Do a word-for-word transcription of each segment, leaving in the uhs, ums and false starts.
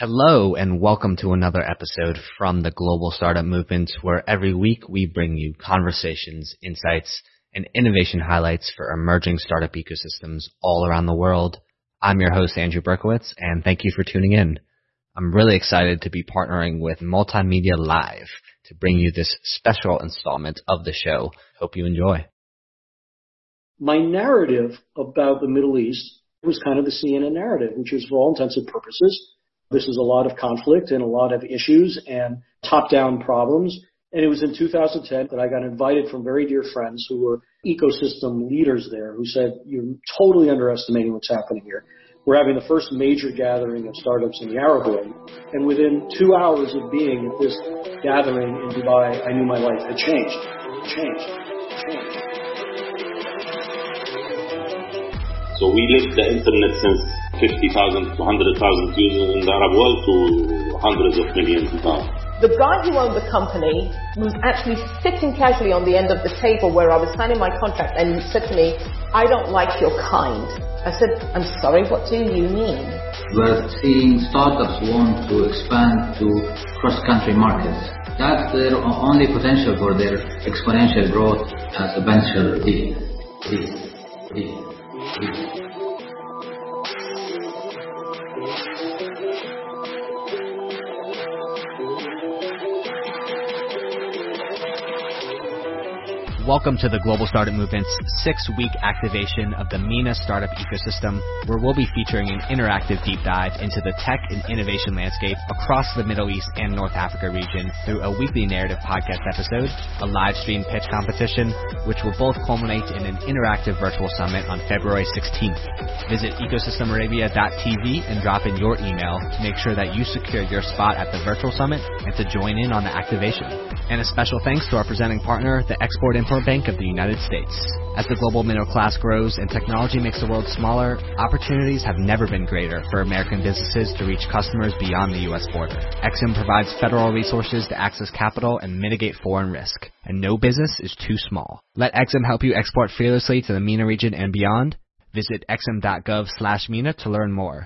Hello and welcome to another episode from the Global Startup Movement, where every week we bring you conversations, insights, and innovation highlights for emerging startup ecosystems all around the world. I'm your host, Andrew Berkowitz, and thank you for tuning in. I'm really excited to be partnering with Multimedia Live to bring you this special installment of the show. Hope you enjoy. My narrative about the Middle East was kind of the C N N narrative, which is for all intents and purposes, this is a lot of conflict and a lot of issues and top-down problems. And it was in two thousand ten that I got invited from very dear friends who were ecosystem leaders there who said, you're totally underestimating what's happening here. We're having the first major gathering of startups in the Arab world. And within two hours of being at this gathering in Dubai, I knew my life had changed. Changed. Changed. So we lived the internet since fifty thousand to one hundred thousand users in the Arab world to hundreds of millions now. The guy who owned the company was actually sitting casually on the end of the table where I was signing my contract, and he said to me, I don't like your kind. I said, I'm sorry, what do you mean? We're seeing startups want to expand to cross-country markets. That's their only potential for their exponential growth as a venture deal. Deal. Deal. Deal. Welcome to the Global Startup Movement's six-week activation of the MENA startup ecosystem, where we'll be featuring an interactive deep dive into the tech and innovation landscape across the Middle East and North Africa region through a weekly narrative podcast episode, a live stream pitch competition, which will both culminate in an interactive virtual summit on February sixteenth. Visit ecosystem arabia dot t v and drop in your email to make sure that you secure your spot at the virtual summit and to join in on the activation. And a special thanks to our presenting partner, the Export-Import Bank of the United States. As the global middle class grows and technology makes the world smaller, opportunities have never been greater for American businesses to reach customers beyond the U S border. Exim provides federal resources to access capital and mitigate foreign risk, and no business is too small. Let Exim help you export fearlessly to the MENA region and beyond. Visit exim dot gov slash MENA to learn more.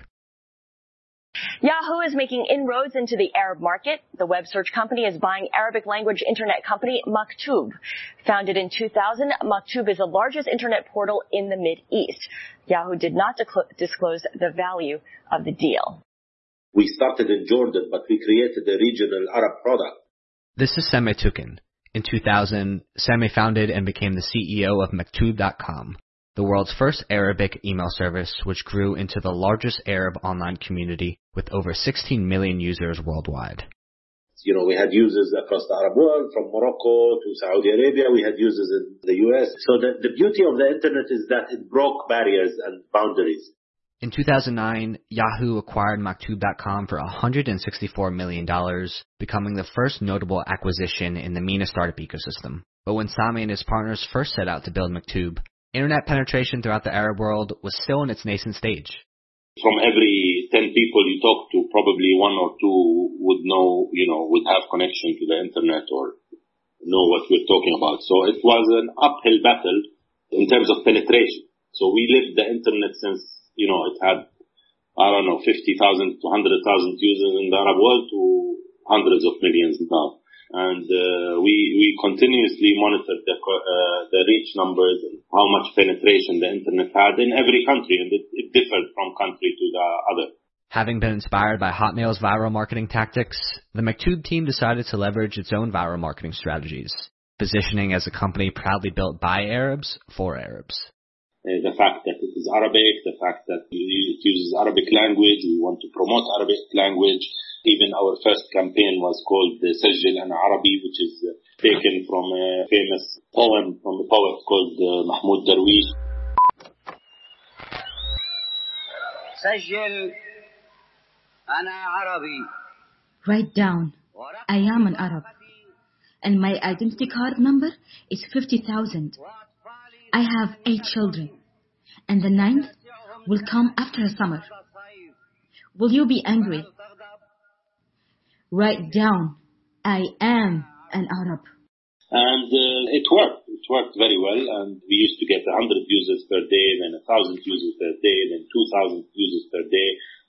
Yahoo is making inroads into the Arab market. The web search company is buying Arabic language internet company Maktub. Founded in two thousand, Maktub is the largest internet portal in the Mid-East. Yahoo did not disclose the value of the deal. We started in Jordan, but we created a regional Arab product. This is Sameh Toukan. In two thousand, Sameh founded and became the C E O of Maktub dot com, the world's first Arabic email service, which grew into the largest Arab online community with over sixteen million users worldwide. You know, we had users across the Arab world, from Morocco to Saudi Arabia. We had users in the U S. So the, the beauty of the internet is that it broke barriers and boundaries. In two thousand nine, Yahoo acquired Maktub dot com for one hundred sixty-four million dollars, becoming the first notable acquisition in the MENA startup ecosystem. But when Sameh and his partners first set out to build Maktub, internet penetration throughout the Arab world was still in its nascent stage. From every ten people you talk to, probably one or two would know, you know, would have connection to the internet or know what we're talking about. So it was an uphill battle in terms of penetration. So we lived the internet since, you know, it had, I don't know, fifty thousand to one hundred thousand users in the Arab world to hundreds of millions now. And uh, we we continuously monitored the uh, the reach numbers and how much penetration the internet had in every country, and it, it differed from country to the other. Having been inspired by Hotmail's viral marketing tactics, the Maktub team decided to leverage its own viral marketing strategies, positioning as a company proudly built by Arabs for Arabs. Uh, the fact that it is Arabic, the fact that it uses Arabic language, we want to promote Arabic language. Even our first campaign was called the Sajil an Arabi, which is uh, taken from a famous poem from a poet called uh, Mahmoud Darwish. Sajil ana Arabi. Write down, I am an Arab, and my identity card number is fifty thousand. I have eight children, and the ninth will come after a summer. Will you be angry? Write down, I am an Arab. And uh, it worked. It worked very well. And we used to get one hundred users per day, then one thousand users per day, then two thousand users per day.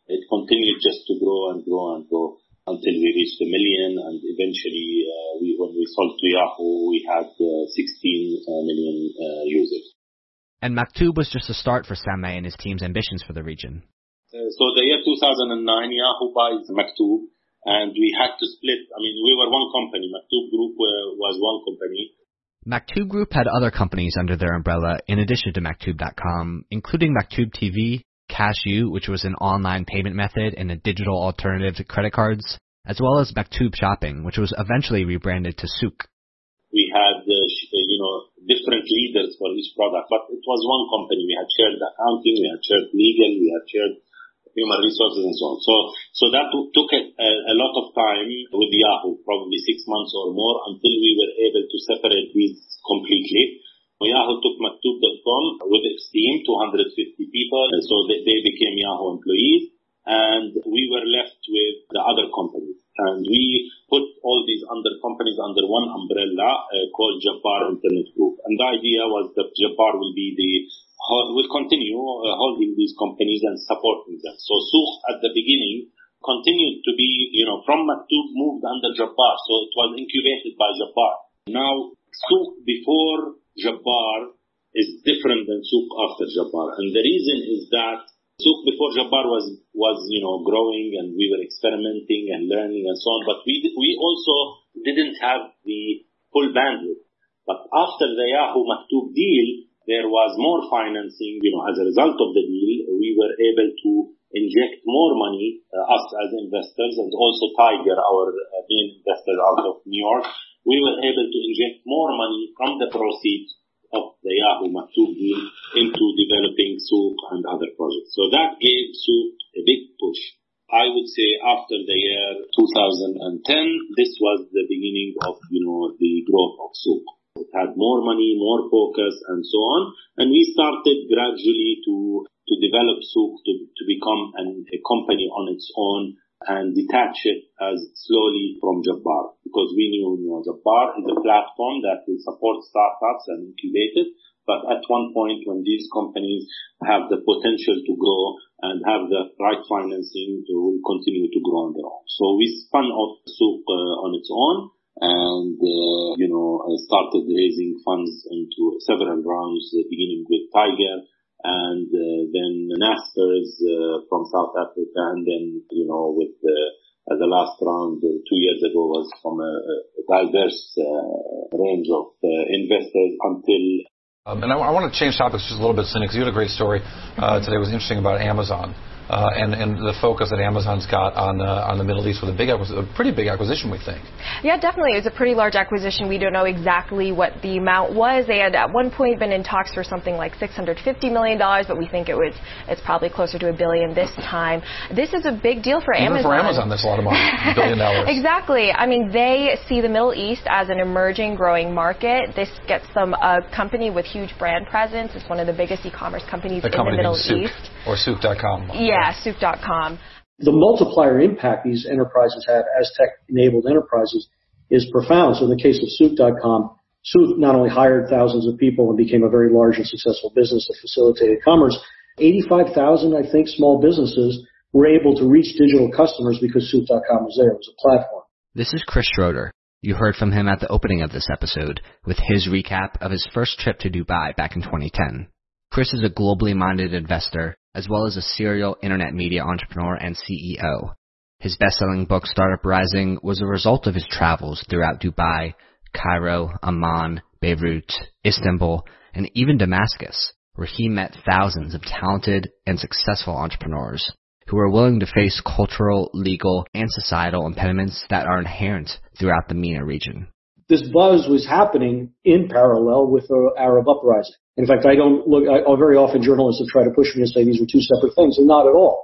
It continued just to grow and grow and grow until we reached a million, and eventually, uh, we, when we sold to Yahoo, we had uh, sixteen million uh, users. And Maktub was just a start for Sameh and his team's ambitions for the region. Uh, so the year two thousand nine, Yahoo buys Maktub, and we had to split. I mean, we were one company. Maktub Group uh, was one company. Maktub Group had other companies under their umbrella in addition to Maktub dot com, including Maktub T V, Cashew, which was an online payment method and a digital alternative to credit cards, as well as Maktub Shopping, which was eventually rebranded to Souq. We had, uh, you know, different leaders for each product, but it was one company. We had shared accounting, we had shared legal, we had shared human resources and so on. So, so that took a, a lot of time with Yahoo, probably six months or more, until we were able to separate these completely. Yahoo took Maktub dot com with its team, two hundred fifty people, and so they, they became Yahoo employees, and we were left with the other companies. And we put all these other companies under one umbrella uh, called Jabbar Internet Group. And the idea was that Jabbar will be the will continue uh, holding these companies and supporting them. So Souq at the beginning continued to be, you know, from Maktub moved under Jabbar, so it was incubated by Jabbar. Now Souq before Jabbar is different than Souq after Jabbar, and the reason is that Souq before Jabbar was, was, you know, growing, and we were experimenting and learning and so on, but we, we also didn't have the full bandwidth. But after the Yahoo Maktub deal, there was more financing, you know, as a result of the deal, we were able to inject more money, uh, us as investors, and also Tiger, our uh, main investor out of New York. We were able to inject more money from the proceeds of the Yahoo Maktub deal into developing Souq and other projects. So that gave Souq a big push. I would say after the year two thousand ten, this was the beginning of, you know, the growth of Souq. It had more money, more focus, and so on. And we started gradually to, to develop Souq to, to become an, a company on its own and detach it as slowly from Jabbar, because we knew, you know, Jabbar is a platform that will support startups and incubate it, but at one point when these companies have the potential to grow and have the right financing, they will continue to grow on their own. So we spun off Souq uh, on its own and, uh, you know, uh, started raising funds into several rounds, uh, beginning with Tiger, and uh, then Naspers uh, from South Africa, and then, you know, with uh, the last round uh, two years ago was from a, a diverse uh, range of uh, investors until... Um, and I, I want to change topics just a little bit, Cindy, because you had a great story uh, today. It was interesting about Amazon. Uh, and, and the focus that Amazon's got on uh, on the Middle East with a big, a pretty big acquisition, we think. Yeah, definitely. It was a pretty large acquisition. We don't know exactly what the amount was. They had at one point been in talks for something like six hundred fifty million dollars, but we think it was it's probably closer to a billion this time. This is a big deal for Even Amazon. for Amazon, that's a lot of money, a billion dollars. Exactly. I mean, they see the Middle East as an emerging, growing market. This gets them a company with huge brand presence. It's one of the biggest e-commerce companies the in company the Middle Souq, East. Or Souq dot com. Yeah, Souq dot com. The multiplier impact these enterprises have as tech-enabled enterprises is profound. So in the case of Souq dot com, Souq not only hired thousands of people and became a very large and successful business that facilitated commerce, eighty-five thousand, I think, small businesses were able to reach digital customers because Souq dot com was there. It was a platform. This is Chris Schroeder. You heard from him at the opening of this episode with his recap of his first trip to Dubai back in twenty ten. Chris is a globally minded investor, as well as a serial internet media entrepreneur and C E O. His best-selling book, Startup Rising, was a result of his travels throughout Dubai, Cairo, Amman, Beirut, Istanbul, and even Damascus, where he met thousands of talented and successful entrepreneurs who are willing to face cultural, legal, and societal impediments that are inherent throughout the MENA region. This buzz was happening in parallel with the Arab uprising. In fact, I don't look, I, very often journalists have tried to push me to say these were two separate things, and not at all.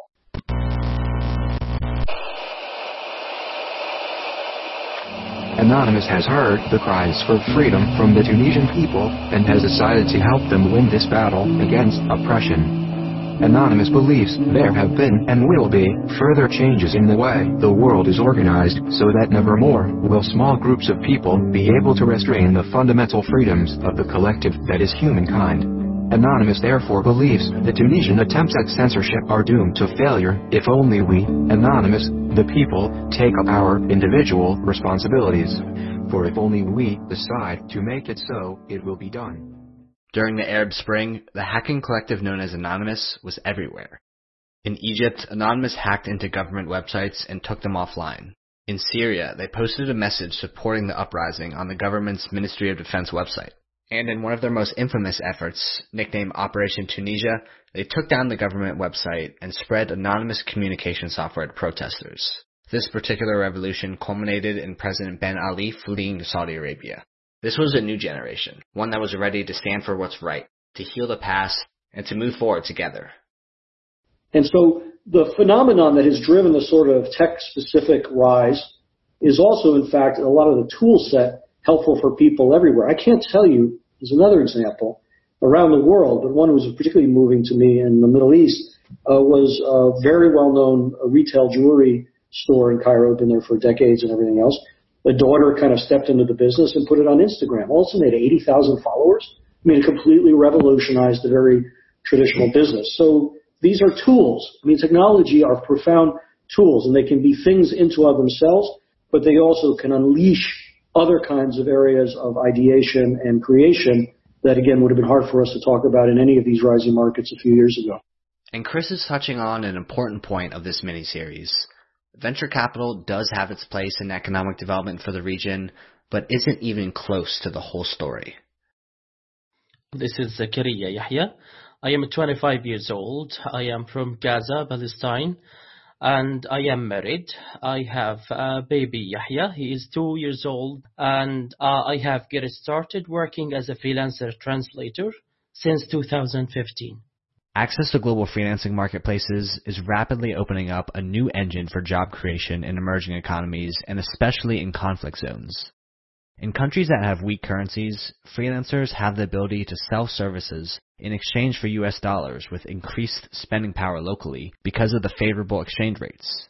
Anonymous has heard the cries for freedom from the Tunisian people and has decided to help them win this battle against oppression. Anonymous believes there have been and will be further changes in the way the world is organized so that never more will small groups of people be able to restrain the fundamental freedoms of the collective that is humankind. Anonymous therefore believes the Tunisian attempts at censorship are doomed to failure if only we, Anonymous, the people, take up our individual responsibilities. For if only we decide to make it so, it will be done. During the Arab Spring, the hacking collective known as Anonymous was everywhere. In Egypt, Anonymous hacked into government websites and took them offline. In Syria, they posted a message supporting the uprising on the government's Ministry of Defense website. And in one of their most infamous efforts, nicknamed Operation Tunisia, they took down the government website and spread anonymous communication software to protesters. This particular revolution culminated in President Ben Ali fleeing to Saudi Arabia. This was a new generation, one that was ready to stand for what's right, to heal the past, and to move forward together. And so the phenomenon that has driven the sort of tech-specific rise is also, in fact, a lot of the tool set helpful for people everywhere. I can't tell you, as another example, around the world, but one who was particularly moving to me in the Middle East uh, was a very well-known retail jewelry store in Cairo, been there for decades and everything else. The daughter kind of stepped into the business and put it on Instagram. All of a sudden, they had eighty thousand followers. I mean, it completely revolutionized the very traditional business. So these are tools. I mean, technology are profound tools, and they can be things into of themselves, but they also can unleash other kinds of areas of ideation and creation that, again, would have been hard for us to talk about in any of these rising markets a few years ago. And Chris is touching on an important point of this mini-series. Venture capital does have its place in economic development for the region, but isn't even close to the whole story. This is Zakaria Yahya. I am twenty-five years old. I am from Gaza, Palestine, and I am married. I have a baby, Yahya. He is two years old, and uh, I have get started working as a freelancer translator since two thousand fifteen. Access to global freelancing marketplaces is rapidly opening up a new engine for job creation in emerging economies, and especially in conflict zones. In countries that have weak currencies, freelancers have the ability to sell services in exchange for U S dollars with increased spending power locally because of the favorable exchange rates.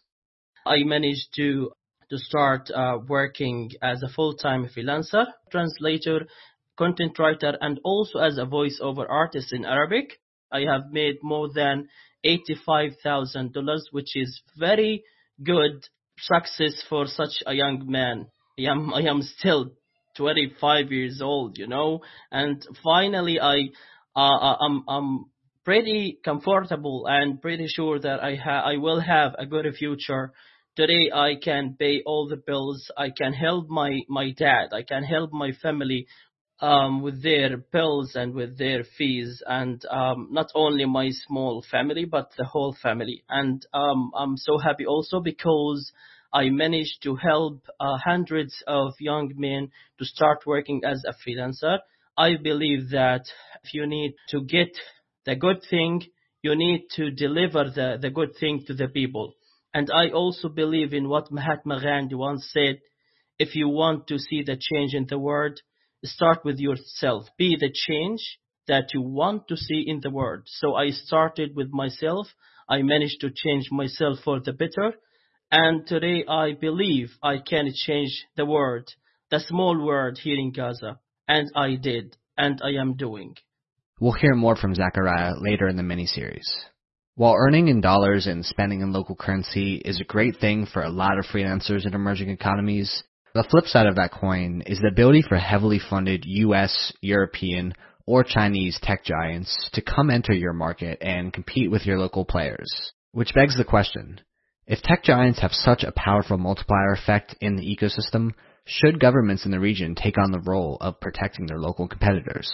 I managed to to start uh, working as a full-time freelancer, translator, content writer, and also as a voiceover artist in Arabic. I have made more than eighty-five thousand dollars, which is very good success for such a young man. I am, I am still twenty-five years old, you know, and finally I, uh, I'm, I'm pretty comfortable and pretty sure that I ha- I will have a good future. Today I can pay all the bills. I can help my, my dad. I can help my family um, with their bills and with their fees, and um, not only my small family, but the whole family. And um, I'm so happy also because I managed to help uh, hundreds of young men to start working as a freelancer. I believe that if you need to get the good thing, you need to deliver the, the good thing to the people. And I also believe in what Mahatma Gandhi once said: if you want to see the change in the world, start with yourself. Be the change that you want to see in the world. So I started with myself. I managed to change myself for the better. And today I believe I can change the world, the small world here in Gaza. And I did, and I am doing. We'll hear more from Zakaria later in the mini-series. While earning in dollars and spending in local currency is a great thing for a lot of freelancers in emerging economies, the flip side of that coin is the ability for heavily funded U S, European, or Chinese tech giants to come enter your market and compete with your local players. Which begs the question: if tech giants have such a powerful multiplier effect in the ecosystem, should governments in the region take on the role of protecting their local competitors?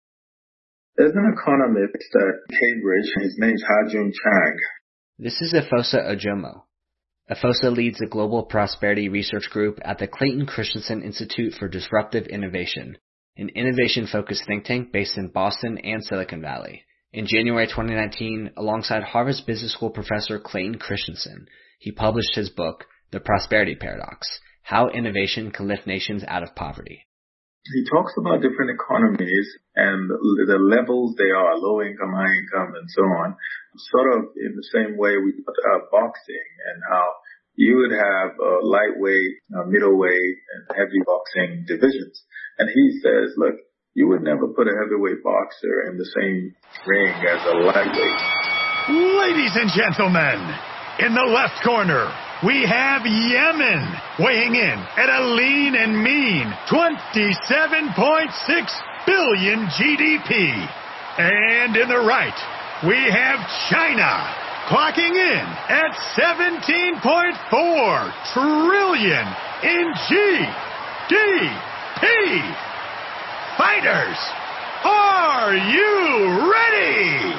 There's an economist at Cambridge, his name's Ha-Joon Chang. This is Efosa Ojomo. Efosa leads the Global Prosperity Research Group at the Clayton Christensen Institute for Disruptive Innovation, an innovation-focused think tank based in Boston and Silicon Valley. In January twenty nineteen, alongside Harvard Business School professor Clayton Christensen, he published his book, The Prosperity Paradox: How Innovation Can Lift Nations Out of Poverty. He talks about different economies and the levels they are, low income, high income, and so on, sort of in the same way we put uh, boxing, and how you would have uh, lightweight, uh, middleweight, and heavy boxing divisions. And he says, look, you would never put a heavyweight boxer in the same ring as a lightweight. Ladies and gentlemen, in the left corner, we have Yemen weighing in at a lean and mean twenty-seven point six billion G D P. And in the right, we have China clocking in at seventeen point four trillion in G D P. Fighters, are you ready?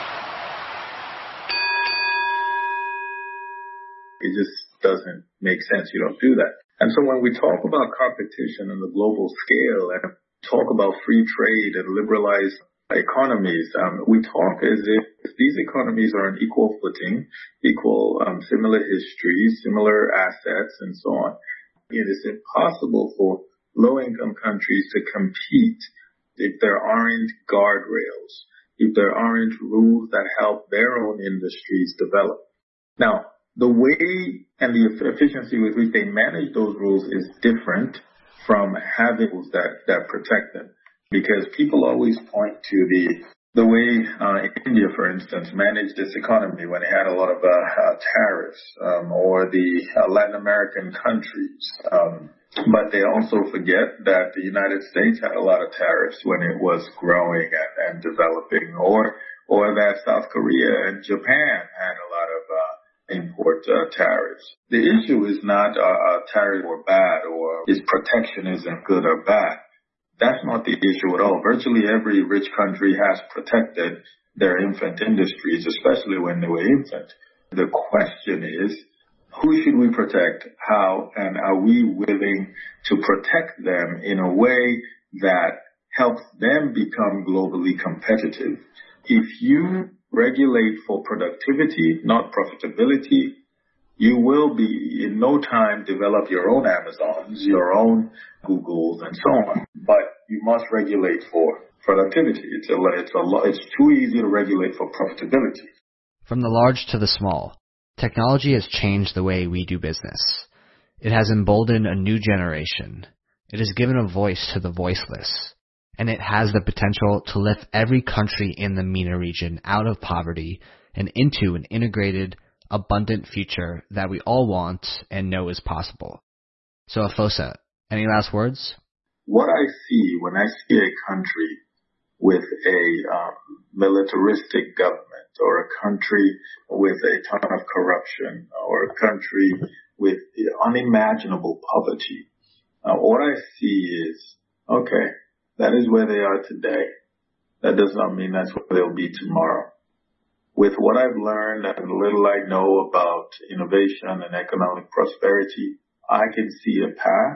It just doesn't make sense. You don't do that. And so when we talk about competition on the global scale and talk about free trade and liberalized economies, um, we talk as if these economies are on equal footing, equal, um, similar histories, similar assets, and so on. It is impossible for low-income countries to compete if there aren't guardrails, if there aren't rules that help their own industries develop. Now, the way and the efficiency with which they manage those rules is different from having rules that, that protect them. Because people always point to the the way uh, India, for instance, managed its economy when it had a lot of uh, uh, tariffs, um, or the uh, Latin American countries. Um, but they also forget that the United States had a lot of tariffs when it was growing and, and developing, or or that South Korea and Japan had a lot of uh, import uh, tariffs. The issue is not uh, uh, tariffs or bad, or is protectionism good or bad. That's not the issue at all. Virtually every rich country has protected their infant industries, especially when they were infant. The question is, who should we protect? How? And are we willing to protect them in a way that helps them become globally competitive? If you regulate for productivity, not profitability, you will be in no time develop your own Amazons, your own Googles, and so on. But you must regulate for productivity. It's a, it's a, it's too easy to regulate for profitability. From the large to the small, technology has changed the way we do business. It has emboldened a new generation. It has given a voice to the voiceless. And it has the potential to lift every country in the MENA region out of poverty and into an integrated, abundant future that we all want and know is possible. So, Afosa, any last words? What I see when I see a country with a um, militaristic government, or a country with a ton of corruption, or a country with unimaginable poverty, uh, what I see is, okay, that is where they are today. That does not mean that's where they'll be tomorrow. With what I've learned and the little I know about innovation and economic prosperity, I can see a path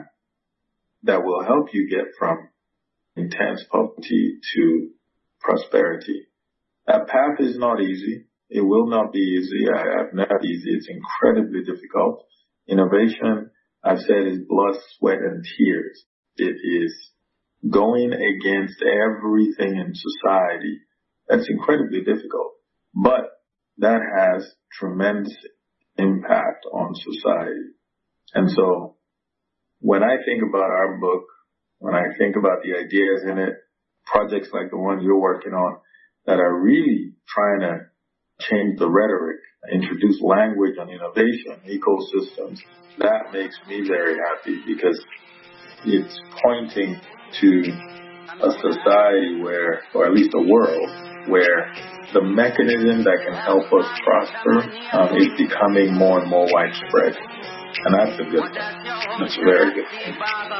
that will help you get from intense poverty to prosperity. That path is not easy. It will not be easy. I have never easy. It's incredibly difficult. Innovation, I've said, is blood, sweat, and tears. It is going against everything in society. That's incredibly difficult. But that has tremendous impact on society. And so when I think about our book, when I think about the ideas in it, projects like the one you're working on that are really trying to change the rhetoric, introduce language on innovation, ecosystems, that makes me very happy because it's pointing to a society where, or at least a world, where the mechanism that can help us prosper um, is becoming more and more widespread. And that's a good thing. That's a very good thing.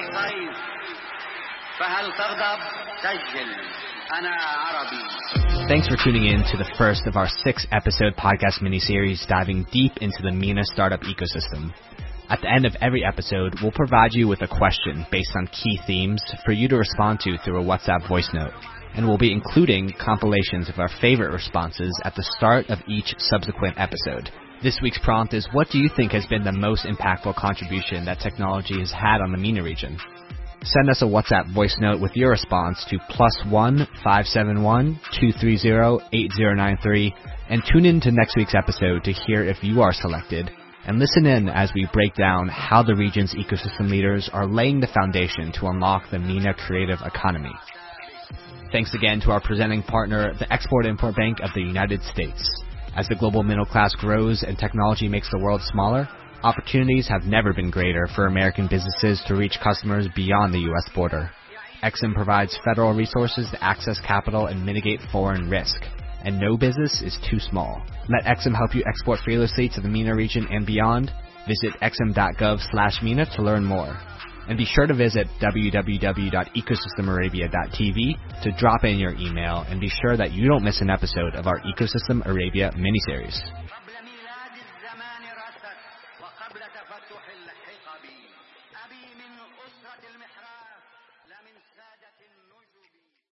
Thanks for tuning in to the first of our six-episode podcast miniseries diving deep into the MENA startup ecosystem. At the end of every episode, we'll provide you with a question based on key themes for you to respond to through a WhatsApp voice note. And we'll be including compilations of our favorite responses at the start of each subsequent episode. This week's prompt is, what do you think has been the most impactful contribution that technology has had on the MENA region? Send us a WhatsApp voice note with your response to plus one five seven one two three zero eight zero nine three and tune in to next week's episode to hear if you are selected. And listen in as we break down how the region's ecosystem leaders are laying the foundation to unlock the MENA creative economy. Thanks again to our presenting partner, the Export-Import Bank of the United States. As the global middle class grows and technology makes the world smaller, opportunities have never been greater for American businesses to reach customers beyond the U S border. Exim provides federal resources to access capital and mitigate foreign risk. And no business is too small. Let Exim help you export fearlessly to the MENA region and beyond. Visit exim.gov slash MENA to learn more. And be sure to visit w w w dot ecosystem arabia dot t v to drop in your email and be sure that you don't miss an episode of our Ecosystem Arabia miniseries.